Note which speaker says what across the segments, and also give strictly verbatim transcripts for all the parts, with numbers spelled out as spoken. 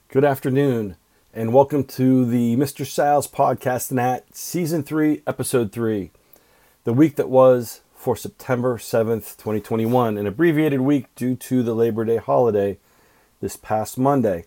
Speaker 1: Good afternoon, and welcome to the Mister Sal's Podcast Nat Season three, Episode three, the week that was for September seventh, twenty twenty-one, an abbreviated week due to the Labor Day holiday this past Monday.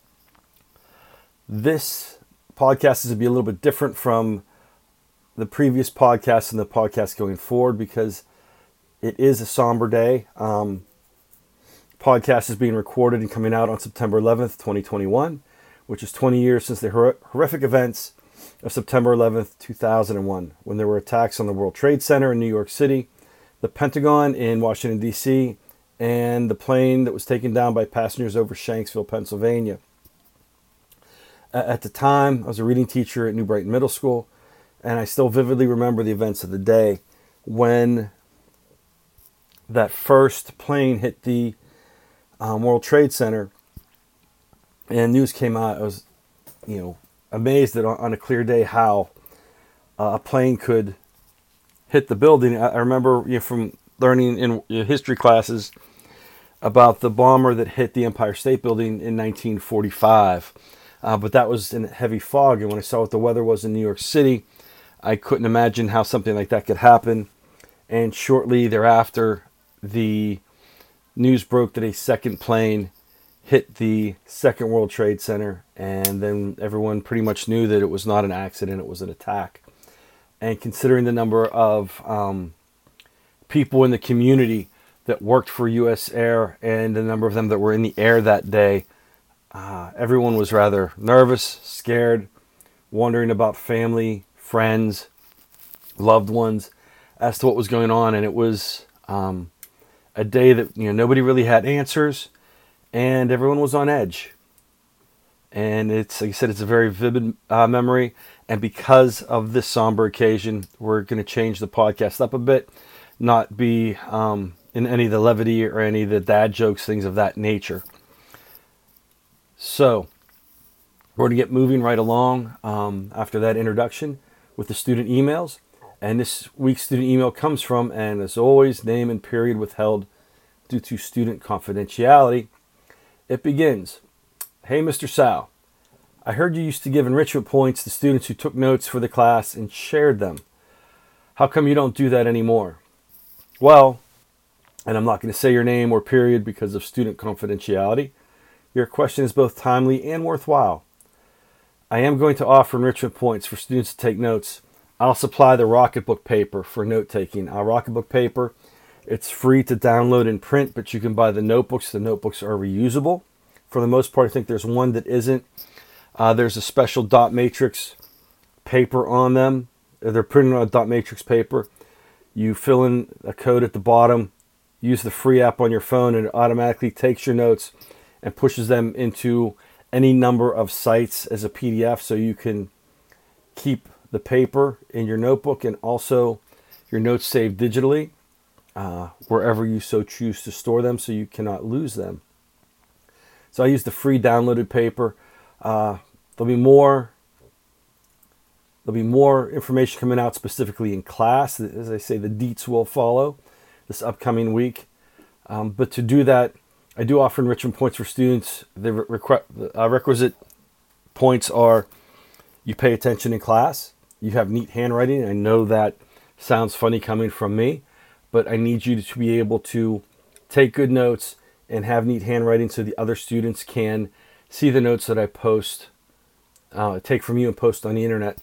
Speaker 1: This podcast is going to be a little bit different from the previous podcast and the podcast going forward because it is a somber day. Um, podcast is being recorded and coming out on September eleventh, twenty twenty-one, which is twenty years since the hor- horrific events of September eleventh, two thousand one, when there were attacks on the World Trade Center in New York City, the Pentagon in Washington, D C, and the plane that was taken down by passengers over Shanksville, Pennsylvania. At the time, I was a reading teacher at New Brighton Middle School, and I still vividly remember the events of the day when that first plane hit the Um, World Trade Center, and news came out. I was, you know, amazed that on, on a clear day how uh, a plane could hit the building. I, I remember, you know, from learning in you know, history classes about the bomber that hit the Empire State Building in nineteen forty-five, uh, but that was in heavy fog. And when I saw what the weather was in New York City, I couldn't imagine how something like that could happen. And shortly thereafter, the news broke that a second plane hit the Second World Trade Center, and then everyone pretty much knew that it was not an accident, it was an attack. And considering the number of um, people in the community that worked for U S Air and the number of them that were in the air that day, uh, everyone was rather nervous, scared, wondering about family, friends, loved ones as to what was going on. And it was Um, a day that, you know, nobody really had answers, and everyone was on edge. And it's, like I said, it's a very vivid uh, memory. And because of this somber occasion, we're going to change the podcast up a bit, not be um, in any of the levity or any of the dad jokes, things of that nature. So we're going to get moving right along um, after that introduction with the student emails. And this week's student email comes from, and as always, name and period withheld due to student confidentiality. It begins, "Hey, Mister Sal, I heard you used to give enrichment points to students who took notes for the class and shared them. How come you don't do that anymore? Well," and I'm not going to say your name or period because of student confidentiality, "your question is both timely and worthwhile. I am going to offer enrichment points for students to take notes. I'll supply the Rocketbook paper for note-taking. Our Rocketbook paper, it's free to download and print, but you can buy the notebooks. The notebooks are reusable. For the most part, I think there's one that isn't. Uh, there's a special dot matrix paper on them. They're printed on a dot matrix paper. You fill in a code at the bottom, use the free app on your phone, and it automatically takes your notes and pushes them into any number of sites as a P D F, so you can keep the paper in your notebook and also your notes saved digitally uh, wherever you so choose to store them, so you cannot lose them. So I use the free downloaded paper. Uh, there'll be more there'll be more information coming out specifically in class. As I say, the deets will follow this upcoming week. Um, but to do that, I do offer enrichment points for students. The requ- uh, requisite points are: you pay attention in class, you have neat handwriting. I know that sounds funny coming from me, but I need you to be able to take good notes and have neat handwriting so the other students can see the notes that I post, uh, take from you and post on the internet.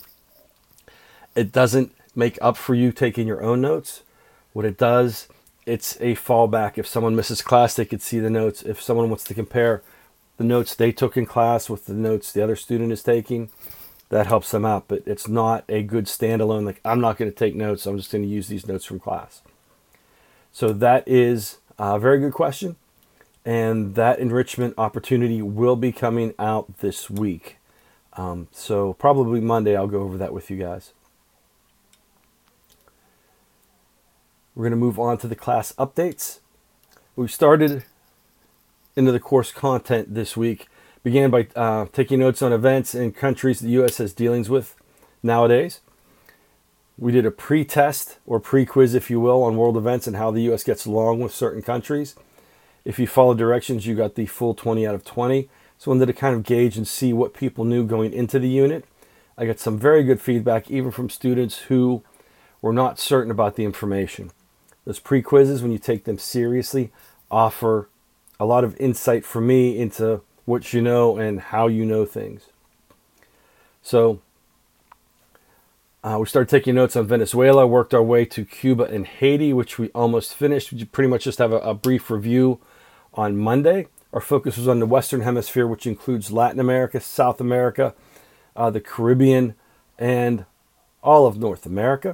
Speaker 1: It doesn't make up for you taking your own notes. What it does, it's a fallback. If someone misses class, they could see the notes. If someone wants to compare the notes they took in class with the notes the other student is taking, that helps them out. But it's not a good standalone, like, I'm not going to take notes, I'm just going to use these notes from class. So that is a very good question. And that enrichment opportunity will be coming out this week. Um, so probably Monday I'll go over that with you guys. We're going to move on to the class updates. We started into the course content this week. Began by uh, taking notes on events and countries the U S has dealings with nowadays. We did a pre-test or pre-quiz, if you will, on world events and how the U S gets along with certain countries. If you follow directions, you got the full twenty out of twenty. So I wanted to kind of gauge and see what people knew going into the unit. I got some very good feedback, even from students who were not certain about the information. Those pre-quizzes, when you take them seriously, offer a lot of insight for me into what you know and how you know things. So uh, we started taking notes on Venezuela, worked our way to Cuba and Haiti, which we almost finished. We pretty much just have a, a brief review on Monday. Our focus was on the Western Hemisphere, which includes Latin America, South America, uh, the Caribbean, and all of North America.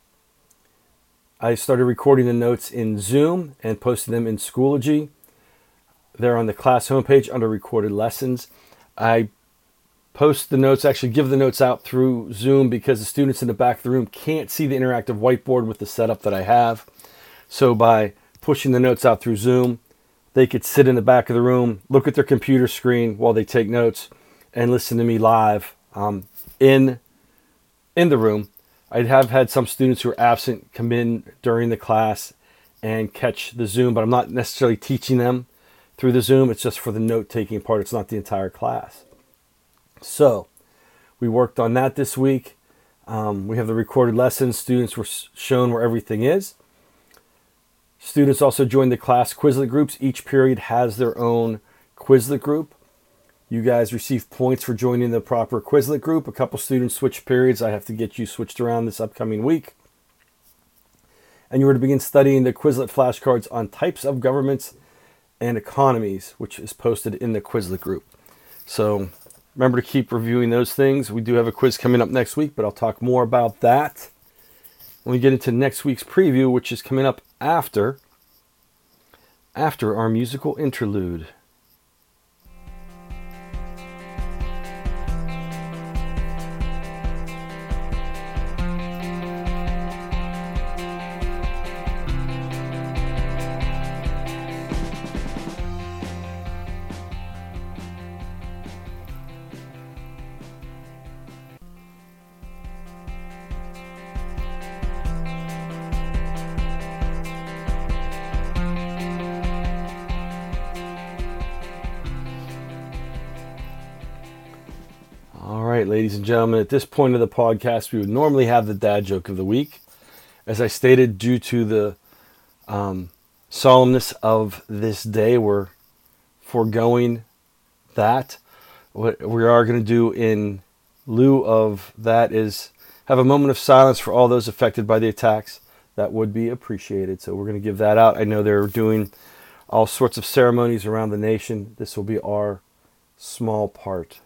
Speaker 1: I started recording the notes in Zoom and posting them in Schoology. They're on the class homepage under recorded lessons. I post the notes, actually give the notes out through Zoom because the students in the back of the room can't see the interactive whiteboard with the setup that I have. So by pushing the notes out through Zoom, they could sit in the back of the room, look at their computer screen while they take notes, and listen to me live um, in, in the room. I have had some students who are absent come in during the class and catch the Zoom, but I'm not necessarily teaching them through the Zoom. It's just for the note-taking part. It's not the entire class. So we worked on that this week. Um, we have the recorded lessons. Students were shown where everything is. Students also joined the class Quizlet groups. Each period has their own Quizlet group. You guys receive points for joining the proper Quizlet group. A couple students switched periods. I have to get you switched around this upcoming week. And you were to begin studying the Quizlet flashcards on types of governments and economies, which is posted in the Quizlet group. So remember to keep reviewing those things. We do have a quiz coming up next week, but I'll talk more about that when we get into next week's preview, which is coming up after, after our musical interlude. Ladies and gentlemen, at this point of the podcast, we would normally have the dad joke of the week. As I stated, due to the um, solemnness of this day, we're foregoing that. What we are going to do in lieu of that is have a moment of silence for all those affected by the attacks. That would be appreciated. So we're going to give that out. I know they're doing all sorts of ceremonies around the nation. This will be our small part.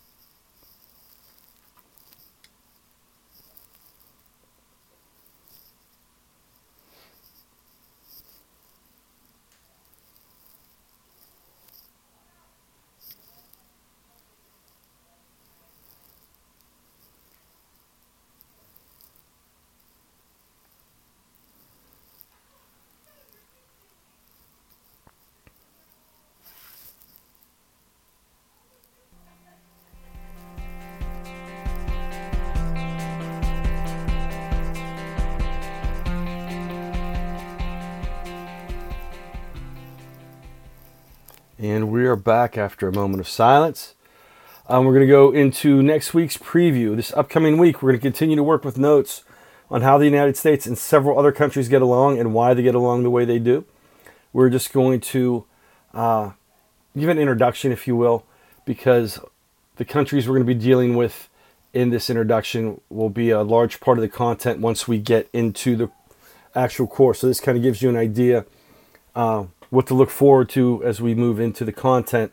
Speaker 1: And we are back after a moment of silence. Um, we're going to go into next week's preview. This upcoming week, we're going to continue to work with notes on how the United States and several other countries get along and why they get along the way they do. We're just going to uh, give an introduction, if you will, because the countries we're going to be dealing with in this introduction will be a large part of the content once we get into the actual course. So this kind of gives you an idea uh, what to look forward to as we move into the content.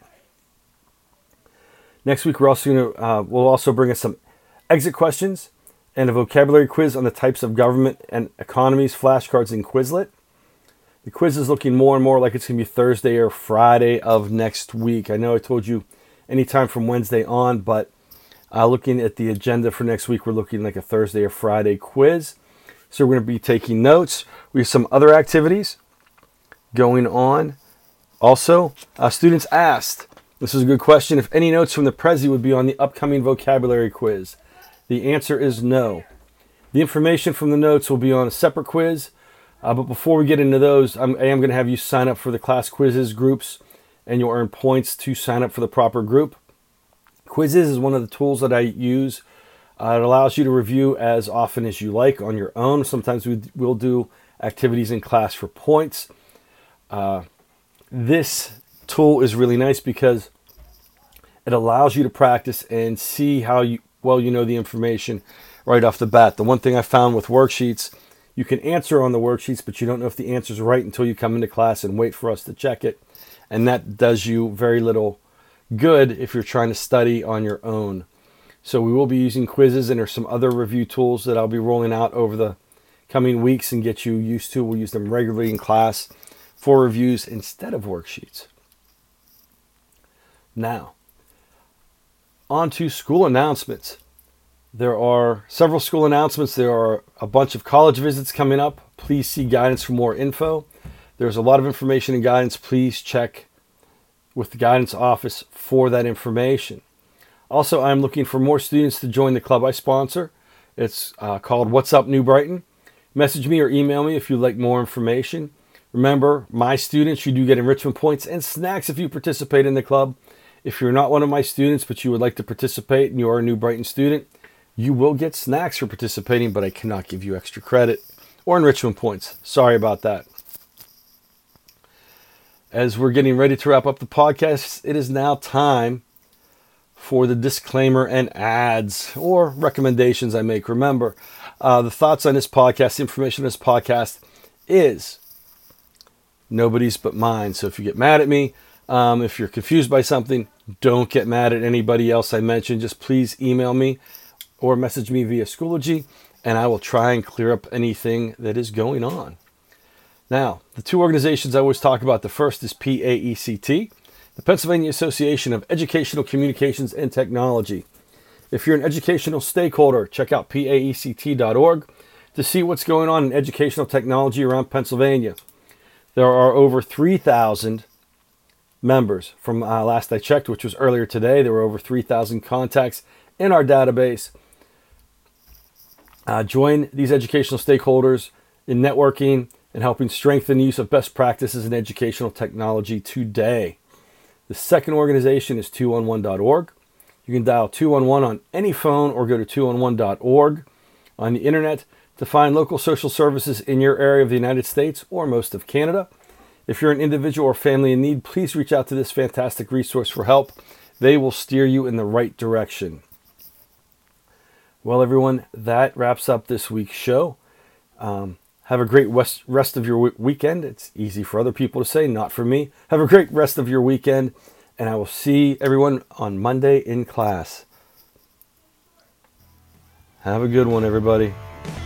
Speaker 1: Next week, we're also going to uh, we'll also bring us some exit questions and a vocabulary quiz on the types of government and economies flashcards in Quizlet. The quiz is looking more and more like it's going to be Thursday or Friday of next week. I know I told you anytime from Wednesday on, but uh, looking at the agenda for next week, we're looking like a Thursday or Friday quiz. So we're going to be taking notes. We have some other activities going on. Also, uh, students asked, this is a good question, if any notes from the Prezi would be on the upcoming vocabulary quiz. The answer is no. The information from the notes will be on a separate quiz, uh, but before we get into those, I'm, I am going to have you sign up for the class quizzes groups and you'll earn points to sign up for the proper group. Quizzes is one of the tools that I use. Uh, it allows you to review as often as you like on your own. Sometimes we will do activities in class for points. Uh, this tool is really nice because it allows you to practice and see how you, well you know the information right off the bat. The one thing I found with worksheets, you can answer on the worksheets, but you don't know if the answer's right until you come into class and wait for us to check it. And that does you very little good if you're trying to study on your own. So we will be using quizzes, and there's some other review tools that I'll be rolling out over the coming weeks and get you used to. We'll use them regularly in class for reviews instead of worksheets. Now, on to school announcements. There are several school announcements. There are a bunch of college visits coming up. Please see guidance for more info. There's a lot of information and guidance. Please check with the guidance office for that information. Also, I'm looking for more students to join the club I sponsor. It's uh, called What's Up New Brighton. Message me or email me if you'd like more information. Remember, my students, you do get enrichment points and snacks if you participate in the club. If you're not one of my students, but you would like to participate and you are a New Brighton student, you will get snacks for participating, but I cannot give you extra credit or enrichment points. Sorry about that. As we're getting ready to wrap up the podcast, it is now time for the disclaimer and ads or recommendations I make. Remember, uh, the thoughts on this podcast, the information on this podcast is nobody's but mine. So if you get mad at me, um, if you're confused by something, don't get mad at anybody else I mentioned. Just please email me or message me via Schoology, and I will try and clear up anything that is going on. Now, the two organizations I always talk about, the first is P A E C T, the Pennsylvania Association of Educational Communications and Technology. If you're an educational stakeholder, check out P A E C T dot org to see what's going on in educational technology around Pennsylvania. There are over three thousand members from uh, last I checked, which was earlier today. There were over three thousand contacts in our database. Uh, join these educational stakeholders in networking and helping strengthen the use of best practices in educational technology today. The second organization is two one one dot org. You can dial two one one on any phone or go to two one one dot org on the internet to find local social services in your area of the United States or most of Canada. If you're an individual or family in need, please reach out to this fantastic resource for help. They will steer you in the right direction. Well, everyone, that wraps up this week's show. Um, Have a great rest of your weekend. It's easy for other people to say, not for me. Have a great rest of your weekend, and I will see everyone on Monday in class. Have a good one, everybody.